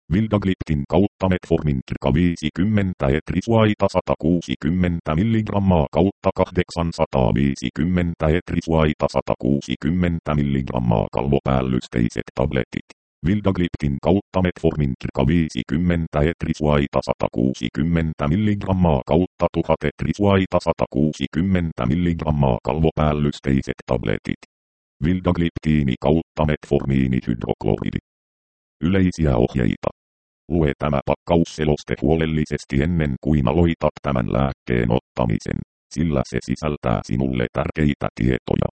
Vildagliptin kautta metformin kirka 50 etrisuaita 160 mg kautta 850 etrisuaita 160 mg kalvopäällysteiset tabletit. Vildagliptin kautta metformin kirka 50 etrisuaita 160 mg kautta 1000 etrisuaita 160 mg kalvopäällysteiset tabletit. Vildagliptiini kautta metformiinihydrokloridi. Yleisiä ohjeita. Lue tämä pakkausseloste huolellisesti ennen kuin aloitat tämän lääkkeen ottamisen, sillä se sisältää sinulle tärkeitä tietoja.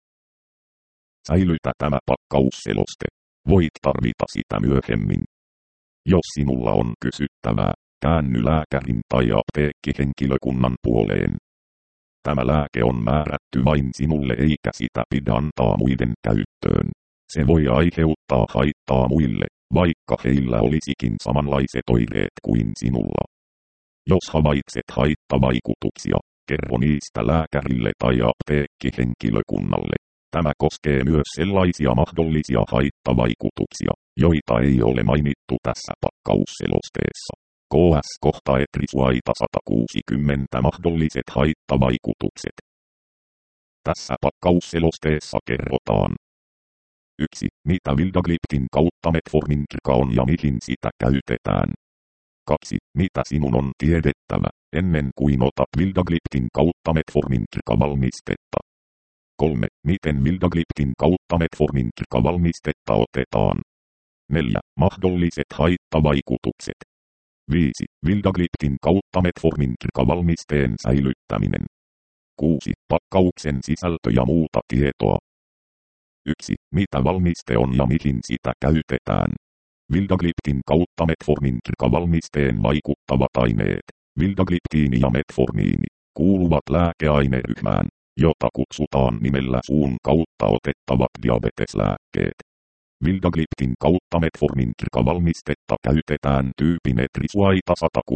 Säilytä tämä pakkausseloste. Voit tarvita sitä myöhemmin. Jos sinulla on kysyttävää, käänny lääkärin tai apteekkihenkilökunnan puoleen. Tämä lääke on määrätty vain sinulle eikä sitä pidä antaa muiden käyttöön. Se voi aiheuttaa haittaa muille, vaikka heillä olisikin samanlaiset oireet kuin sinulla. Jos havaitset haittavaikutuksia, kerro niistä lääkärille tai apteekkihenkilökunnalle. Tämä koskee myös sellaisia mahdollisia haittavaikutuksia, joita ei ole mainittu tässä pakkausselosteessa. KS kohta etrisuaita 160 mahdolliset haittavaikutukset. Tässä pakkausselosteessa kerrotaan. 1. Mitä Vildagliptin kautta metformin kirka on ja mihin sitä käytetään. 2. Mitä sinun on tiedettävä, ennen kuin otat Vildagliptin kautta metformin kirka valmistetta. 3. Miten Vildagliptin kautta metformin kirka valmistetta otetaan. 4. Mahdolliset haittavaikutukset. 5. Vildagliptin kautta metformin kirka valmisteen säilyttäminen. 6. Pakkauksen sisältö ja muuta tietoa. 1. Mitä valmiste on ja mihin sitä käytetään. Vildagliptin kautta metformin kirka valmisteen vaikuttavat aineet. Vildagliptiini ja metformiini kuuluvat lääkeaineryhmään, jota kutsutaan nimellä suun kautta otettavat diabeteslääkkeet. Vildagliptin kautta metformin kirka valmistetta käytetään tyypin etrisuaita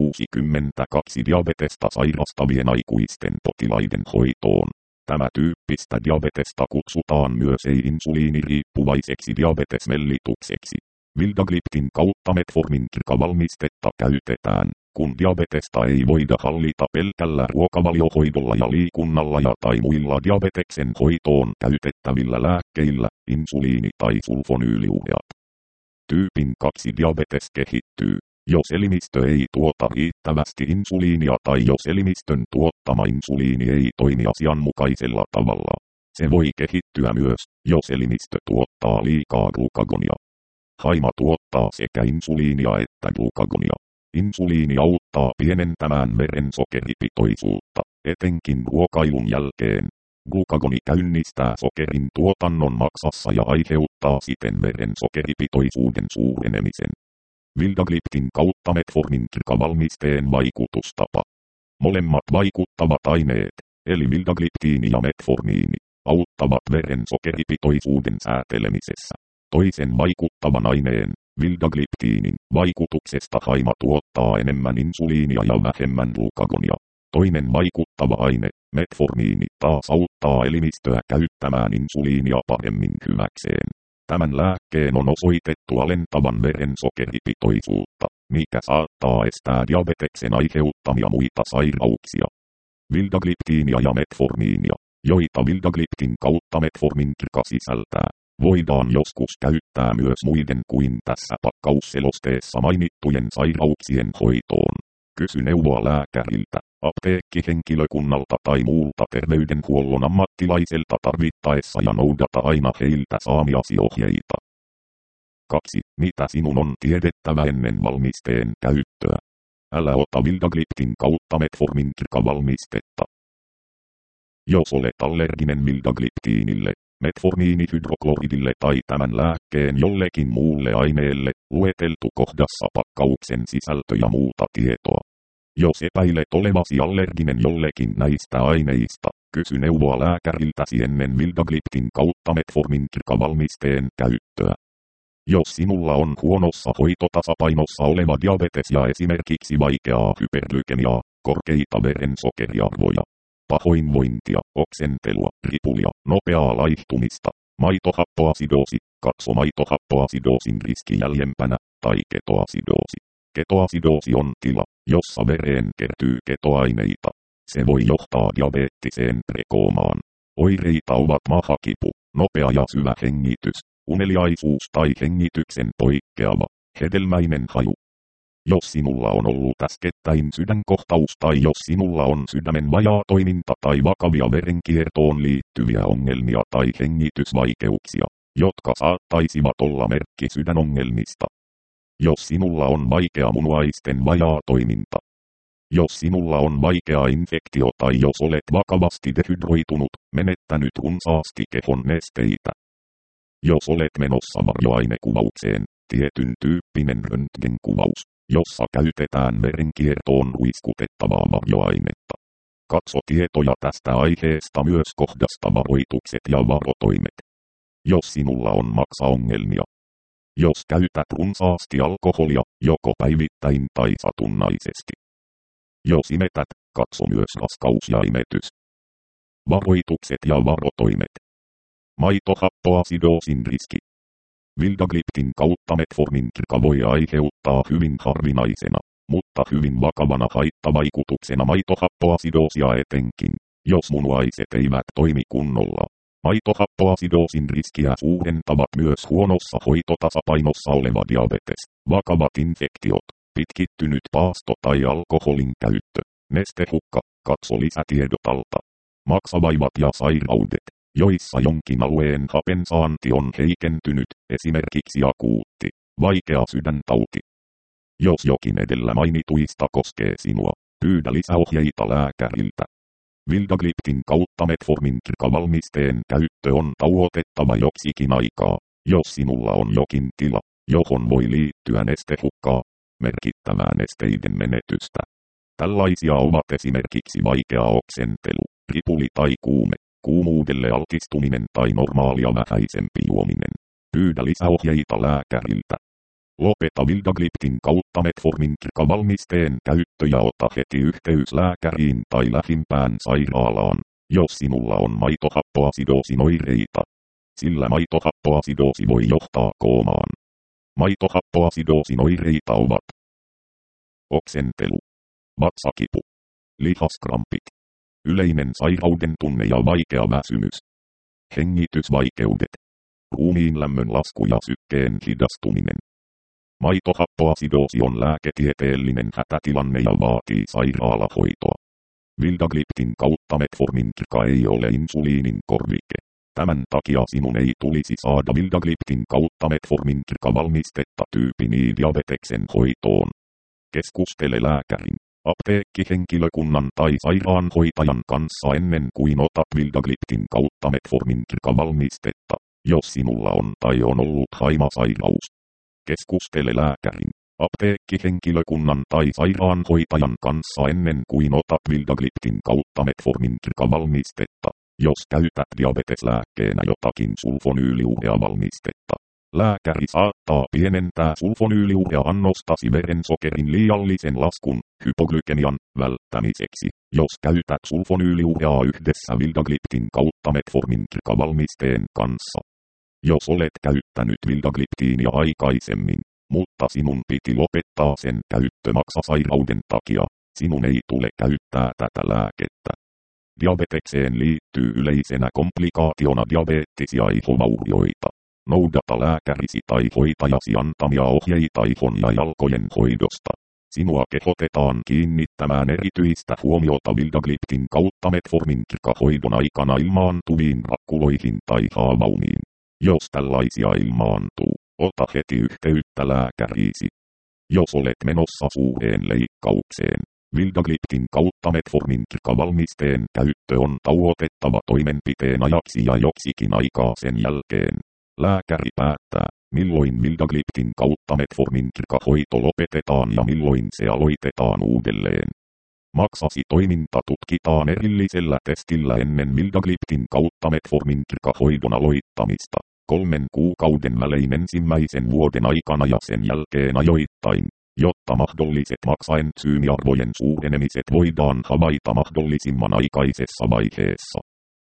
162 diabetesta sairastavien aikuisten potilaiden hoitoon. Tämä tyyppistä diabetesta kutsutaan myös ei-insuliiniriippuvaiseksi diabetesmellitukseksi. Vildagliptin kautta metformin kirka valmistetta käytetään, kun diabetesta ei voida hallita pelkällä ruokavaliohoidolla ja liikunnalla ja tai muilla diabeteksen hoitoon käytettävillä lääkkeillä, insuliini tai sulfonyyliureat. Tyypin 2 diabetes kehittyy, jos elimistö ei tuota riittävästi insuliinia tai jos elimistön tuottama insuliini ei toimi asianmukaisella tavalla. Se voi kehittyä myös, jos elimistö tuottaa liikaa glukagonia. Haima tuottaa sekä insuliinia että glukagonia. Insuliini auttaa pienentämään veren sokeripitoisuutta, etenkin ruokailun jälkeen. Glukagoni käynnistää sokerin tuotannon maksassa ja aiheuttaa siten veren sokeripitoisuuden suurenemisen. Vildagliptin kautta metformin kirka valmisteen vaikutustapa. Molemmat vaikuttavat aineet, eli vildagliptiini ja metformiini, auttavat veren sokeripitoisuuden säätelemisessä. Toisen vaikuttavan aineen, vildagliptiinin, vaikutuksesta haima tuottaa enemmän insuliinia ja vähemmän glukagonia. Toinen vaikuttava aine, metformiini, taas auttaa elimistöä käyttämään insuliinia paremmin hyväkseen. Tämän lääkkeen on osoitettu alentavan veren sokeripitoisuutta, mikä saattaa estää diabeteksen aiheuttamia muita sairauksia. Vildagliptiinia ja metformiinia, joita vildagliptin kautta metformin kirka sisältää, voidaan joskus käyttää myös muiden kuin tässä pakkausselosteessa mainittujen sairauksien hoitoon. Kysy neuvoa lääkäriltä, apteekkihenkilökunnalta tai muulta terveydenhuollon ammattilaiselta tarvittaessa ja noudata aina heiltä saamiasi ohjeita. 2. Mitä sinun on tiedettävä ennen valmisteen käyttöä? Älä ota vildagliptin kautta metformin kirka valmistetta. Jos olet allerginen vildagliptiinille, metformiinihydrokloridille tai tämän lääkkeen jollekin muulle aineelle, lueteltu kohdassa pakkauksen sisältö ja muuta tietoa. Jos epäilet olevasi allerginen jollekin näistä aineista, kysy neuvoa lääkäriltäsi ennen vildagliptin kautta metformin kirka valmisteen käyttöä. Jos sinulla on huonossa hoitotasapainossa oleva diabetes ja esimerkiksi vaikeaa hyperglykemiaa, korkeita verensokeriarvoja, pahoinvointia, oksentelua, ripulia, nopeaa laihtumista, Maitohappoasidoosi, katso maitohappoasidoosin riski jäljempänä, tai ketoasidoosi. Ketoasidoosi on tila, jossa vereen kertyy ketoaineita. Se voi johtaa diabeettiseen prekoomaan. Oireita ovat mahakipu, nopea ja syvä hengitys, uneliaisuus tai hengityksen poikkeava, hedelmäinen haju. Jos sinulla on ollut äskettäin sydänkohtaus tai jos sinulla on sydämen vajaatoiminta tai vakavia verenkiertoon liittyviä ongelmia tai hengitysvaikeuksia, jotka saattaisivat olla merkki sydänongelmista. Jos sinulla on vaikea munuaisten vajaatoiminta. Jos sinulla on vaikea infektio tai jos olet vakavasti dehydroitunut, menettänyt runsaasti kehon nesteitä. Jos olet menossa varjoainekuvaukseen, tietyn tyyppinen röntgenkuvaus, jossa käytetään verenkiertoon ruiskutettavaa varjoainetta. Katso tietoja tästä aiheesta myös kohdasta varoitukset ja varotoimet. Jos sinulla on maksaongelmia. Jos käytät runsaasti alkoholia, joko päivittäin tai satunnaisesti. Jos imetät, katso myös raskaus ja imetys. Varoitukset ja varotoimet. Maitohappoasidoosin riski. Vildagliptin kautta metformin voi aiheuttaa hyvin harvinaisena, mutta hyvin vakavana haittavaikutuksena maitohappoasidoosia etenkin, jos munuaiset eivät toimi kunnolla. Maitohappoasidoosin riskiä suurentavat myös huonossa hoitotasapainossa oleva diabetes, vakavat infektiot, pitkittynyt paasto tai alkoholin käyttö, nestehukka, katso lisätiedot alta. Maksavaivat ja sairaudet, joissa jonkin alueen hapensaanti on heikentynyt, esimerkiksi akuutti, vaikea sydäntauti. Jos jokin edellä mainituista koskee sinua, pyydä lisäohjeita lääkäriltä. Vildagliptin kautta metformin valmisteen käyttö on tauotettava joksikin aikaa, jos sinulla on jokin tila, johon voi liittyä nestehukkaa, merkittävää nesteiden menetystä. Tällaisia ovat esimerkiksi vaikea oksentelu, ripuli tai kuume, kuumuudelle altistuminen tai normaalia vähäisempi juominen. Pyydä lisäohjeita lääkäriltä. Lopeta Vildagliptin kautta metformin valmisteen käyttö ja ota heti yhteys lääkäriin tai lähimpään sairaalaan, jos sinulla on maitohappoasidoosin oireita. Sillä maitohappoasidoosi voi johtaa koomaan. Maitohappoasidoosin oireita ovat oksentelu, vatsakipu, lihaskrampit, yleinen sairauden tunne ja vaikea väsymys, hengitysvaikeudet, ruumiin lämmön lasku ja sykkeen hidastuminen. Maitohappoasidoosi on lääketieteellinen hätätilanne ja vaatii sairaalahoitoa. Vildagliptin kautta metformin ei ole insuliinin korvike. Tämän takia sinun ei tulisi saada Vildagliptin kautta metformin valmistetta tyypin diabeteksen hoitoon. Keskustele lääkärin, apteekkihenkilökunnan tai sairaanhoitajan kanssa ennen kuin otat Vildagliptin kautta metformin valmistetta, jos sinulla on tai on ollut haimasairaus. Keskustele lääkärin, apteekkihenkilökunnan tai sairaanhoitajan kanssa ennen kuin otat Vildagliptin kautta metformin valmistetta, jos käytät diabeteslääkkeenä jotakin sulfonyyliurea-valmistetta. Lääkäri saattaa pienentää sulfonyyliurea-annostasi verensokerin liiallisen laskun, hypoglykemian, välttämiseksi, jos käytät sulfonyyliureaa yhdessä Vildagliptin kautta metformin valmisteen kanssa. Jos olet käyttänyt Vildagliptiinia aikaisemmin, mutta sinun piti lopettaa sen käyttö maksasairauden takia, sinun ei tule käyttää tätä lääkettä. Diabetekseen liittyy yleisenä komplikaationa diabeettisia ihovaurioita. Noudata lääkärisi tai hoitajasi antamia ohjeita ihon ja jalkojen hoidosta. Sinua kehotetaan kiinnittämään erityistä huomiota Vildagliptin kautta metformin hoidon aikana ilmaantuviin rakkuloihin tai haavaumiin. Jos tällaisia ilmaantuu, ota heti yhteyttä lääkäriisi. Jos olet menossa suureen leikkaukseen, Vildagliptin kautta metformin valmisteen käyttö on tauotettava toimenpiteen ajaksi ja joksikin aikaa sen jälkeen. Lääkäri päättää, milloin Vildagliptin kautta metformin hoito lopetetaan ja milloin se aloitetaan uudelleen. Maksasi toiminta tutkitaan erillisellä testillä ennen Vildagliptin kautta metformin hoidon aloittamista, 3 kuukauden välein ensimmäisen vuoden aikana ja sen jälkeen ajoittain, jotta mahdolliset maksaentsyymiarvojen suurenemiset voidaan havaita mahdollisimman aikaisessa vaiheessa.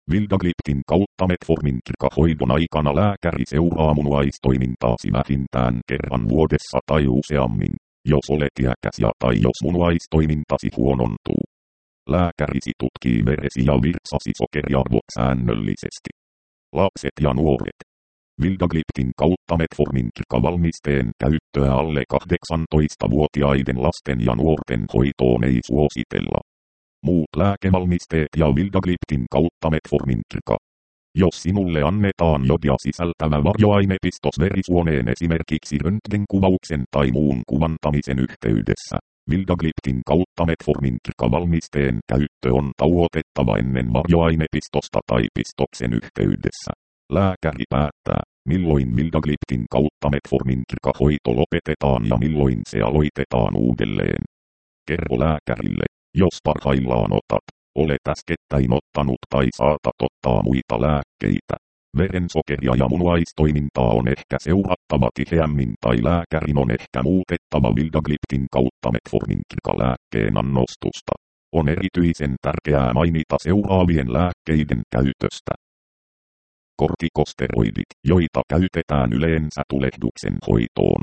Vildagliptin kautta metformin hoidon aikana lääkäri seuraa munuaistoimintaasi vähintään kerran vuodessa tai useammin, jos olet iäkäs ja tai jos munuaistoimintasi huonontuu. Lääkärisi tutkii veresi ja virtsasi sokeriarvot säännöllisesti. Lapset ja nuoret. Vildagliptin kautta metformin valmisteen käyttöä alle 18-vuotiaiden lasten ja nuorten hoitoon ei suositella. Muut lääkevalmisteet ja Vildagliptin kautta metformin. Jos sinulle annetaan jodia sisältävä varjoainepistos verisuoneen esimerkiksi röntgenkuvauksen tai muun kuvantamisen yhteydessä, Vildagliptin kautta metformin valmisteen käyttö on tauotettava ennen varjoainepistosta tai pistoksen yhteydessä. Lääkäri päättää, milloin Vildagliptin kautta metformin hoito lopetetaan ja milloin se aloitetaan uudelleen. Kerro lääkärille, jos parhaillaan olet äskettäin ottanut tai saatat ottaa muita lääkkeitä. Verensokeria ja munuaistoimintaa on ehkä seurattava tiheämmin tai lääkärin on ehkä muutettava Vildagliptin kautta metformin lääkkeen annostusta. On erityisen tärkeää mainita seuraavien lääkkeiden käytöstä. Kortikosteroidit, joita käytetään yleensä tulehduksen hoitoon.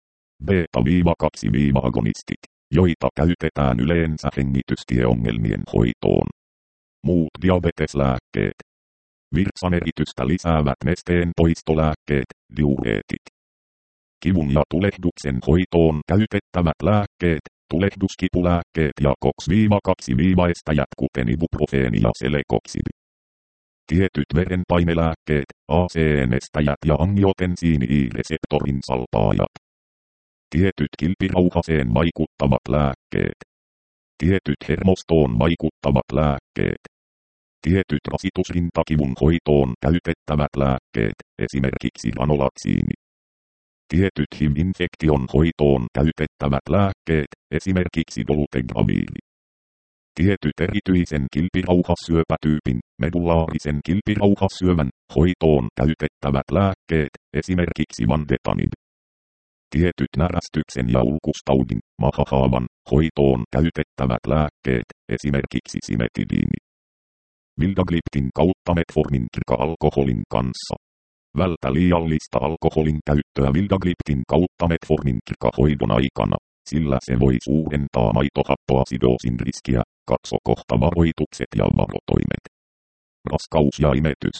Beta-2-agonistit, joita käytetään yleensä hengitystieongelmien hoitoon. Muut diabeteslääkkeet. Virtsaneritystä lisäävät nesteen poistolääkkeet, diureetit. Kivun ja tulehduksen hoitoon käytettävät lääkkeet, tulehduskipulääkkeet ja COX-2-estäjät kuten ibuprofeeni ja celecoxib. Tietyt verenpainelääkkeet, ACE-estäjät ja angiotensiini-reseptorin salpaajat. Tietyt kilpirauhaseen vaikuttavat lääkkeet. Tietyt hermostoon vaikuttavat lääkkeet. Tietyt rasitusrintakivun hoitoon käytettävät lääkkeet, esimerkiksi ranolatsiini. Tietyt HIV-infektion hoitoon käytettävät lääkkeet, esimerkiksi dolutegraviili. Tietyt erityisen kilpirauhassyöpätyypin, medullaarisen kilpirauhassyövän, hoitoon käytettävät lääkkeet, esimerkiksi vandetanib. Tietyt närästyksen ja ulkustaudin, mahahaavan, hoitoon käytettävät lääkkeet, esimerkiksi simetidiini. Vildagliptin kautta metformin alkoholin kanssa. Vältä liiallista alkoholin käyttöä Vildagliptin kautta metformin hoidon aikana, sillä se voi suurentaa maitohappoasidoosin riskiä. Katso kohta varoitukset ja varotoimet. Raskaus ja imetys.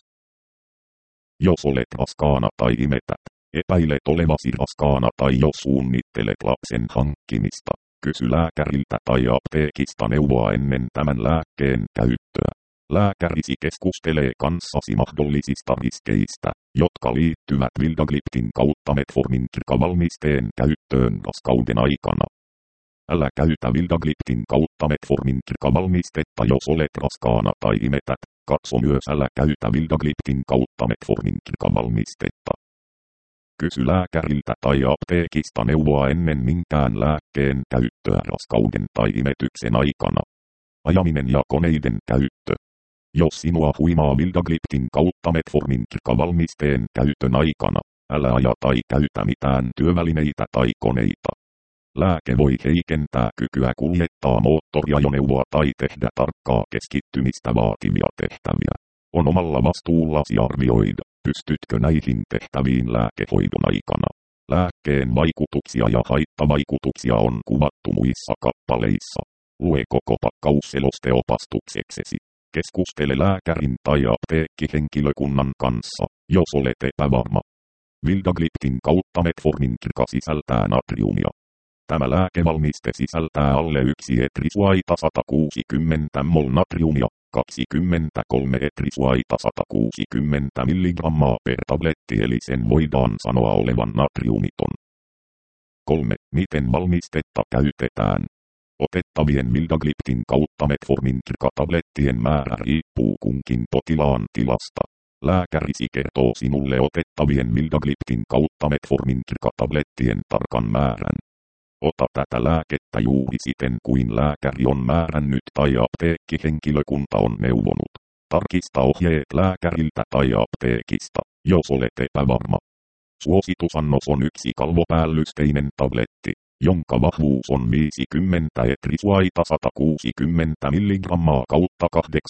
Jos olet raskaana tai imetät, epäilet olevasi raskaana tai jos suunnittelet lapsen hankkimista, kysy lääkäriltä tai apteekista neuvoa ennen tämän lääkkeen käyttöä. Lääkärisi keskustelee kanssasi mahdollisista riskeistä, jotka liittyvät Vildagliptin kautta metformin valmisteen käyttöön raskauden aikana. Älä käytä Vildagliptin kautta metformin valmistetta jos olet raskaana tai imetät. Katso myös älä käytä Vildagliptin kautta metformin valmistetta. Kysy lääkäriltä tai apteekista neuvoa ennen minkään lääkkeen käyttöä raskauden tai imetyksen aikana. Ajaminen ja koneiden käyttö. Jos sinua huimaa Vildagliptin kautta metformin valmisteen käytön aikana, älä aja tai käytä mitään työvälineitä tai koneita. Lääke voi heikentää kykyä kuljettaa moottoriajoneuvoa tai tehdä tarkkaa keskittymistä vaativia tehtäviä. On omalla vastuullasi arvioida, pystytkö näihin tehtäviin lääkehoidon aikana. Lääkkeen vaikutuksia ja haittavaikutuksia on kuvattu muissa kappaleissa. Lue koko pakkaus selosteopastukseksesi. Keskustele lääkärin tai apteekkihenkilökunnan kanssa, jos olet epävarma. Vildagliptin kautta metformin sisältää natriumia. Tämä lääkevalmiste sisältää alle 1 etrisuaita 160 mol natriumia, 23 etrisuaita 160 mg per tabletti eli sen voidaan sanoa olevan natriumiton. 3. Miten valmistetta käytetään? Otettavien Vildagliptin kautta metformin tablettien määrä riippuu kunkin potilaan tilasta. Lääkärisi kertoo sinulle otettavien Vildagliptin kautta metformin tablettien tarkan määrän. Ota tätä lääkettä juuri siten kuin lääkäri on määrännyt tai apteekkihenkilökunta on neuvonut. Tarkista ohjeet lääkäriltä tai apteekista, jos olet epävarma. Suositusannos on 1 kalvopäällysteinen tabletti. jonka vahvuus on 50 etrisuaita 160 mg kautta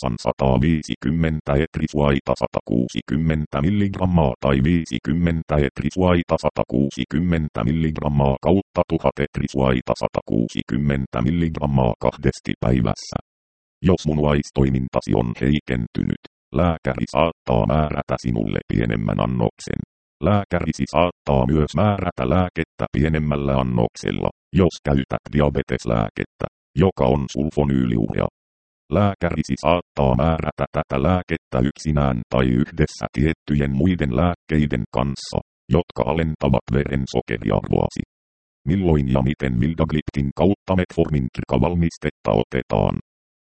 850 etrisuaita 160 mg tai 50 etrisuaita 160 mg kautta 1000 etrisuaita 160 mg 2 päivässä. Jos munuaistoimintasi on heikentynyt, lääkäri saattaa määrätä sinulle pienemmän annoksen. Lääkärisi saattaa myös määrätä lääkettä pienemmällä annoksella, jos käytät diabeteslääkettä, joka on sulfonyyliurea. Lääkärisi saattaa määrätä tätä lääkettä yksinään tai yhdessä tiettyjen muiden lääkkeiden kanssa, jotka alentavat verensokeriarvoasi. Milloin ja miten vildagliptin kautta metformin valmistetta otetaan?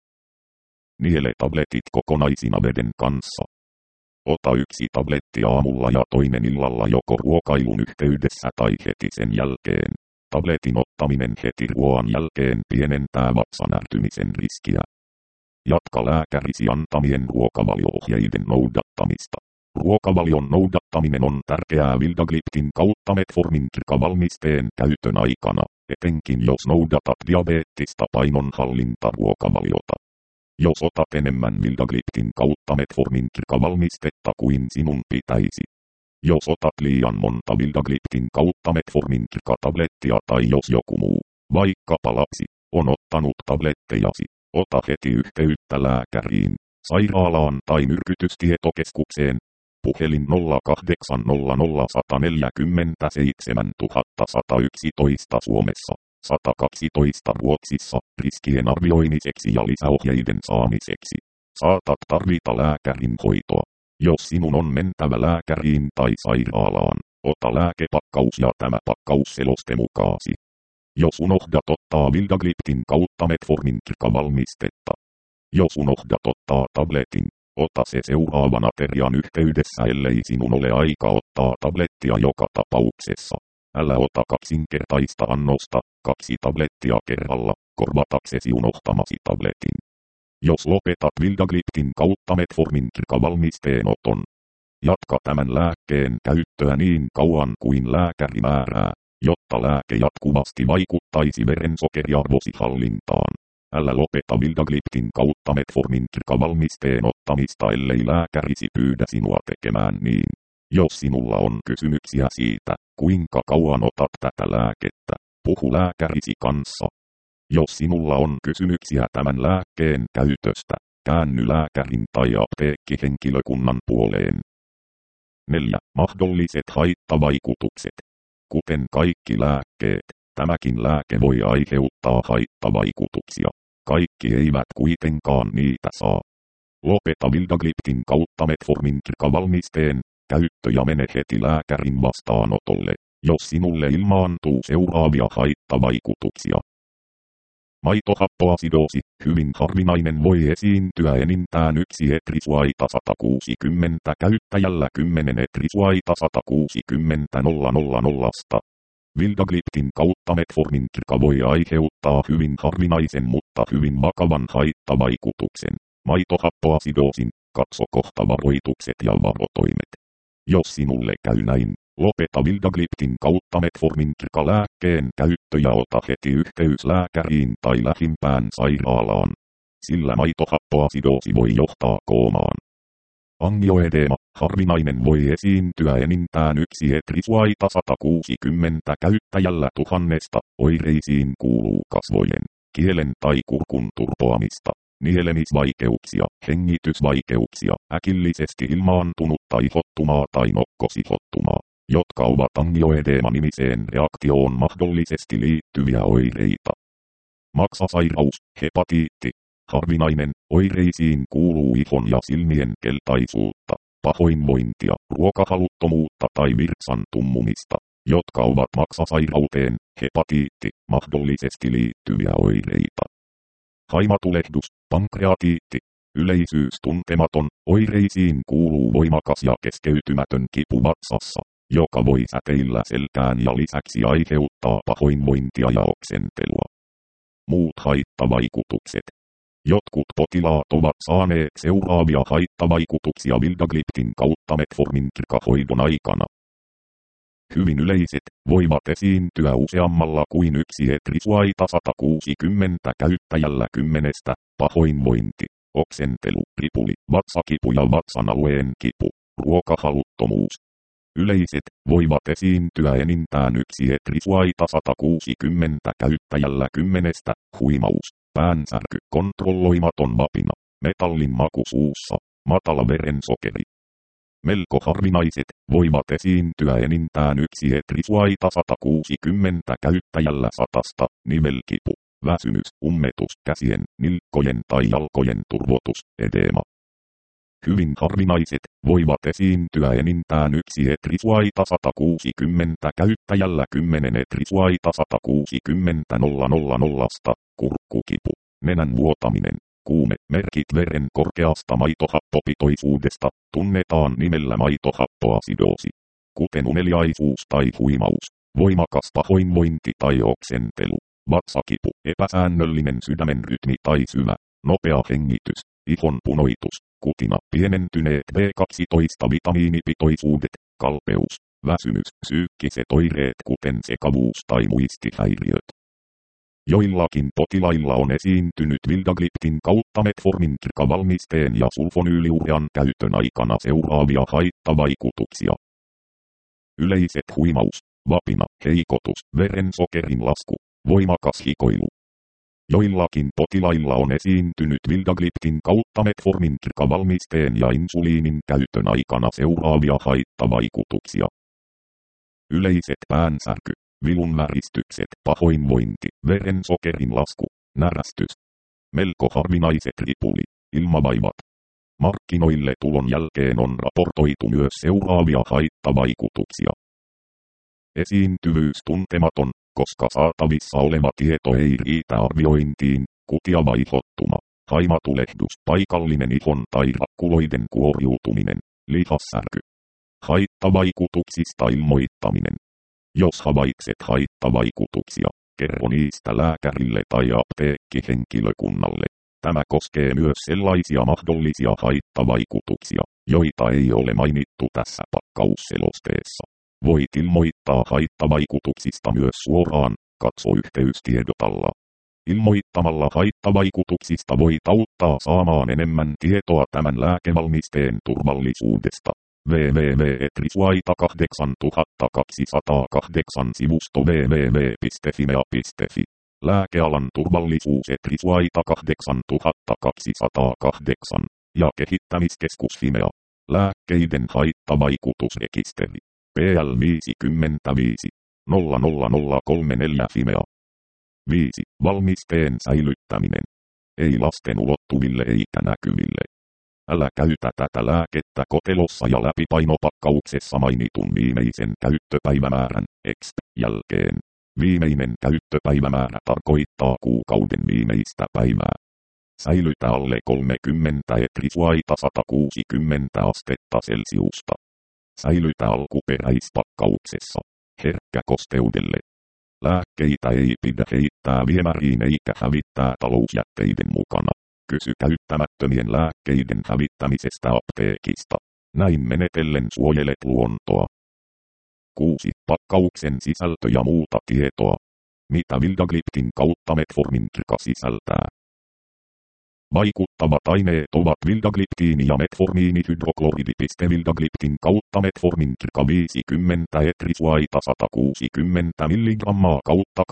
Niele tabletit kokonaisina veden kanssa. Ota 1 tabletti aamulla ja toinen illalla joko ruokailun yhteydessä tai heti sen jälkeen. Tabletin ottaminen heti ruoan jälkeen pienentää vatsan ärtymisen riskiä. Jatka lääkärisi antamien ruokavalio-ohjeiden noudattamista. Ruokavalion noudattaminen on tärkeää vildagliptin kautta metformin valmisteen käytön aikana, etenkin jos noudatat diabeettista painonhallintaruokavaliota. Jos otat enemmän vildagliptin kautta metformin valmistetta kuin sinun pitäisi. Jos otat liian monta vildagliptin kautta metformin tablettia tai jos joku muu, vaikkapa lapsi, on ottanut tablettejasi, ota heti yhteyttä lääkäriin, sairaalaan tai myrkytystietokeskukseen. Puhelin 0800 147 111 Suomessa. 112 Ruotsissa, riskien arvioimiseksi ja lisäohjeiden saamiseksi. Saatat tarvita lääkärin hoitoa. Jos sinun on mentävä lääkäriin tai sairaalaan, ota lääkepakkaus ja tämä pakkausseloste mukaasi. Jos unohdat ottaa vildagliptin kautta metformin valmistetta. Jos unohdat ottaa tabletin, ota se seuraavan aterian yhteydessä, ellei sinun ole aika ottaa tablettia joka tapauksessa. Älä ota kaksinkertaista annosta, 2 tablettia kerralla, korvataksesi unohtamasi tabletin. Jos lopetat vildagliptin kautta metformin valmisteen oton, jatka tämän lääkkeen käyttöä niin kauan kuin lääkäri määrää, jotta lääke jatkuvasti vaikuttaisi verensokeriarvosi hallintaan. Älä lopeta vildagliptin kautta metformin valmisteen ottamista, ellei lääkärisi pyydä sinua tekemään niin. Jos sinulla on kysymyksiä siitä, kuinka kauan otat tätä lääkettä, puhu lääkärisi kanssa. Jos sinulla on kysymyksiä tämän lääkkeen käytöstä, käänny lääkärin tai apteekkihenkilökunnan puoleen. 4. Mahdolliset haittavaikutukset. Kuten kaikki lääkkeet, tämäkin lääke voi aiheuttaa haittavaikutuksia. Kaikki eivät kuitenkaan niitä saa. Lopeta vildagliptin kautta metformin valmisteen käyttö ja mene heti lääkärin vastaanotolle, jos sinulle ilmaantuu seuraavia haittavaikutuksia. Maitohappoasidoosi, hyvin harvinainen, voi esiintyä enintään 1 etrisuaita 160 käyttäjällä 10 etrisuaita 160 000. Vildagliptin kautta metformin voi aiheuttaa hyvin harvinaisen mutta hyvin vakavan haittavaikutuksen. Maitohappoasidoosin, katso kohta varoitukset ja varotoimet. Jos sinulle käy näin, lopeta vildagliptin kautta metformin lääkkeen käyttö ja ota heti yhteys lääkäriin tai lähimpään sairaalaan. Sillä maitohappoasidoosi voi johtaa koomaan. Angioedeema, harvinainen, voi esiintyä enintään 1 etrisuaita 160 käyttäjällä 1000. Oireisiin kuuluu kasvojen, kielen tai kurkun turpoamista, nielemisvaikeuksia, hengitysvaikeuksia, äkillisesti ilmaantunutta ihottumaa tai nokkosihottumaa, jotka ovat angioedeema-nimiseen reaktioon mahdollisesti liittyviä oireita. Maksasairaus, hepatiitti, harvinainen, oireisiin kuuluu ihon ja silmien keltaisuutta, pahoinvointia, ruokahaluttomuutta tai virtsan tummumista, jotka ovat maksasairauteen, hepatiitti, mahdollisesti liittyviä oireita. Haimatulehdus, pankreatiitti, yleisyys tuntematon, oireisiin kuuluu voimakas ja keskeytymätön kipu vatsassa, joka voi säteillä selkään ja lisäksi aiheuttaa pahoinvointia ja oksentelua. Muut haittavaikutukset. Jotkut potilaat ovat saaneet seuraavia haittavaikutuksia vildagliptin kautta metformin hoidon aikana. Hyvin yleiset, voivat esiintyä useammalla kuin yksi etrisuaita 160 käyttäjällä 10. Pahoinvointi, oksentelu, ripuli, vatsakipu ja vatsan alueen kipu, ruokahaluttomuus. Yleiset, voivat esiintyä enintään yksi etrisuaita 160 käyttäjällä 10. Huimaus, päänsärky, kontrolloimaton vapina, metallin maku suussa, matala verensokeri. Melko harvinaiset, voivat esiintyä enintään yksi etrisuaita 160 käyttäjällä 100, nivelkipu, väsymys, ummetus, käsien, nilkkojen tai jalkojen turvotus, edeema. Hyvin harvinaiset, voivat esiintyä enintään yksi etrisuaita 160 käyttäjällä 10 etrisuaita 160 000, kurkkukipu, nenän vuotaminen. Kuume, merkit veren korkeasta maitohappopitoisuudesta, tunnetaan nimellä maitohappoasidoosi. Kuten uneliaisuus tai huimaus, voimakas pahoinvointi tai oksentelu, vatsakipu, epäsäännöllinen sydämen rytmi tai syvä, nopea hengitys, ihon punoitus, kutina, pienentyneet B12-vitamiinipitoisuudet, kalpeus, väsymys, psyykkiset oireet kuten sekavuus tai muistihäiriöt. Joillakin potilailla on esiintynyt vildagliptin kautta metformin valmisteen ja sulfonyyliurean käytön aikana seuraavia haittavaikutuksia. Yleiset huimaus, vapina, heikotus, verensokerin lasku, voimakas hikoilu. Joillakin potilailla on esiintynyt vildagliptin kautta metformin valmisteen ja insuliinin käytön aikana seuraavia haittavaikutuksia. Yleiset päänsärky, vilunväristykset, pahoinvointi, verensokerin lasku, närästys. Melko harvinaiset ripuli, ilmavaivat. Markkinoille tulon jälkeen on raportoitu myös seuraavia haittavaikutuksia. Esiintyvyys tuntematon, koska saatavissa oleva tieto ei riitä arviointiin, kutia vaihottuma, haimatulehdus, paikallinen ihon tai rakkuloiden kuoriutuminen, lihassärky. Haittavaikutuksista ilmoittaminen. Jos havaitset haittavaikutuksia, kerro niistä lääkärille tai apteekkihenkilökunnalle. Tämä koskee myös sellaisia mahdollisia haittavaikutuksia, joita ei ole mainittu tässä pakkausselosteessa. Voit ilmoittaa haittavaikutuksista myös suoraan, katso yhteystiedotalla. Ilmoittamalla haittavaikutuksista voit auttaa saamaan enemmän tietoa tämän lääkevalmisteen turvallisuudesta. www.etrisuaita8208 sivusto www.fimea.fi. Lääkealan turvallisuus Etrisuaita 8208 ja kehittämiskeskus Fimea. Lääkkeiden haittavaikutusrekisteri. PL 55 00034 Fimea. 5. Valmisteen säilyttäminen. Ei lasten ulottuville eikä näkyville. Älä käytä tätä lääkettä kotelossa ja läpipainopakkauksessa mainitun viimeisen käyttöpäivämäärän exp. Jälkeen. Viimeinen käyttöpäivämäärä tarkoittaa kuukauden viimeistä päivää. Säilytä alle 30 etrisuaita 160 astetta Celsiusta. Säilytä alkuperäispakkauksessa. Herkkä kosteudelle. Lääkkeitä ei pidä heittää viemäriin eikä hävittää talousjätteiden mukana. Kysy käyttämättömien lääkkeiden hävittämisestä apteekista. Näin menetellen suojelet luontoa. 6. Pakkauksen sisältö ja muuta tietoa. Mitä vildagliptin kautta metformin sisältää? Vaikuttavat aineet ovat vildagliptiini ja metformiinihydrokloridi. Vildagliptin kautta metformin 50 etrisuaita 160 mg kautta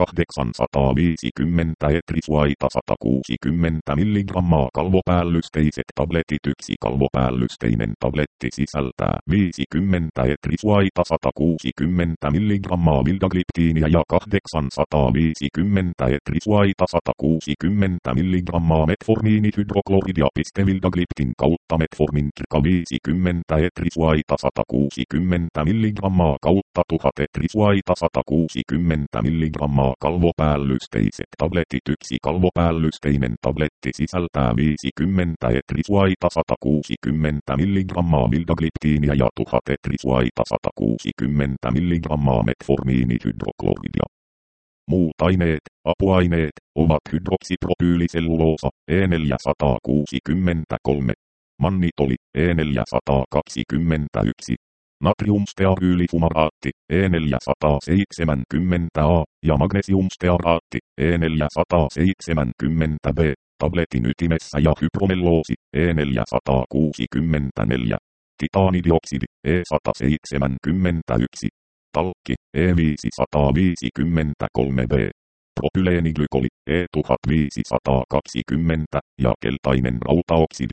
850 etrisuaita 160 mg kalvopäällysteiset tabletit. Yksi kalvopäällysteinen tabletti sisältää 50 etrisuaita 160 mg vildagliptiinia ja 850 etrisuaita 160 mg metformiini hydrokloridia. Vildagliptin kautta metformin 50 etrisuaita 160 mg kautta 1000 etrisuaita 160 mg kalvopäällysteiset tabletit. Yksi kalvopäällysteinen tabletti sisältää 50 etrisuaita 160 mg vildagliptiinia ja 1000 etrisuaita 160 mg metformiinihydrokloridia. Muut aineet, apuaineet, ovat hydroksipropyyliselluloosa, E463, mannitoli, E421, natriumstearyylifumaраatti, E470A, ja magnesiumstearaatti, E470B, tabletin ytimessä ja hypromelloosi, E464, titaanidioksidi, E171, talkki, E553B, propyleenglykoli, E1520, ja keltainen rautaoksidi,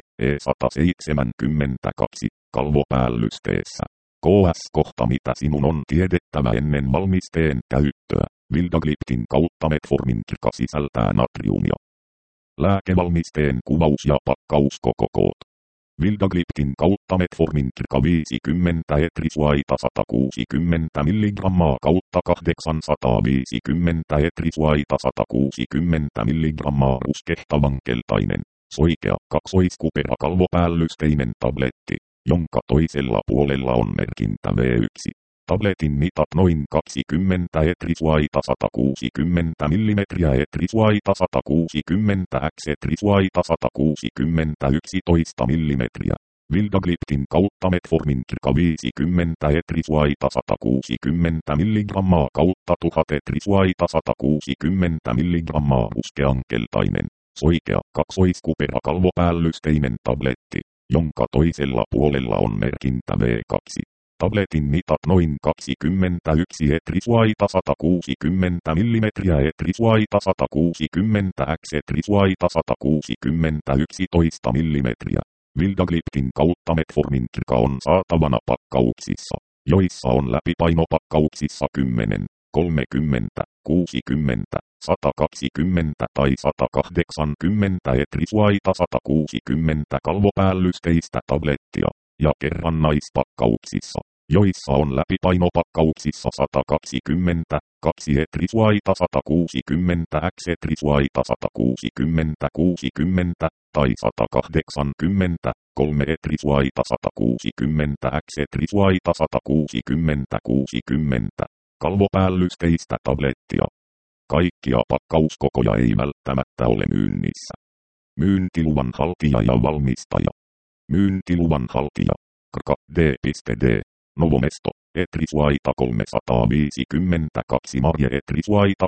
E172, kalvopäällysteessä. KS-kohta mitä sinun on tiedettävä ennen valmisteen käyttöä. Vildagliptin kautta metformin kirka sisältää natriumia. Lääkevalmisteen kuvaus ja pakkauskokokoot. Vildagliptin kautta metformin kirka 50 etrisuaita 160 mg kautta 850 etrisuaita 160 mg ruskehtavan keltainen, soikea kaksoiskupera kalvopäällysteinen tabletti, jonka toisella puolella on merkintä V1. Tabletin mitat noin 20 etrisuaita 160 mm etrisuaita 160 x etrisuaita 160 11 mm. Vildagliptin kautta metformin kirka 50 etrisuaita 160 mg kautta 1000 etrisuaita 160 mg ruskean keltainen, soikea kaksoiskupera kalvopäällysteinen tabletti, jonka toisella puolella on merkintä V2. Tabletin mitat noin 21 etrisuaita 160 mm etrisuaita 160 x etrisuaita 160 11 mm. Vildagliptin kautta metformin kirka on saatavana pakkauksissa, joissa on läpipainopakkauksissa 10, 30, 60, 120 tai 180 etrisuaita 160 kalvopäällysteistä tablettia, ja kerrannaispakkauksissa, joissa on läpipainopakkauksissa 120, 2 etrisuaita 160 x etrisuaita 160 60 tai 180, 3 etrisuaita 160 x etrisuaita 160 60 kalvopäällysteistä tablettia. Kaikkia pakkauskokoja ei välttämättä ole myynnissä. Myyntiluvan haltija ja valmistaja. Myyntiluvan haltija. KRKA D.D. Novomesto. Etrisuaita 352 Marje etrisuaita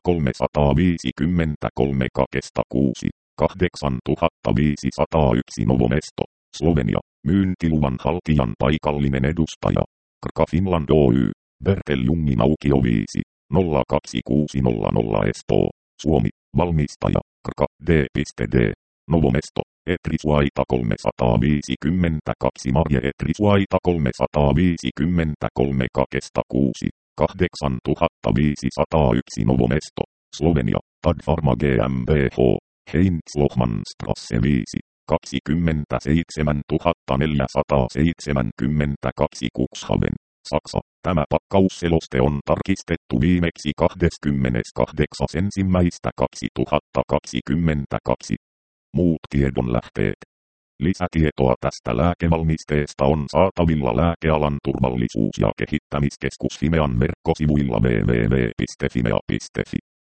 353 Kakesta 6. 8501 Novomesto. Slovenia. Myyntiluvan haltijan paikallinen edustaja. KRKA Finland Oy. Berteljungin aukio 5. 02600 Espoo. Suomi. Valmistaja. KRKA D.D. Novomesto. Etrisuaita 352 Marje etrisuaita 353 Kakesta 6. 8501 Novomesto. Slovenia. Tadfarma GmbH. Heinz-Lohmannstrasse 5. 27472 Cuxhaven. Saksa. Tämä pakkausseloste on tarkistettu viimeksi 28.1.2022. Muut tiedonlähteet. Lisätietoa tästä lääkevalmisteesta on saatavilla Lääkealan turvallisuus- ja kehittämiskeskus Fimean verkkosivuilla www.fimea.fi.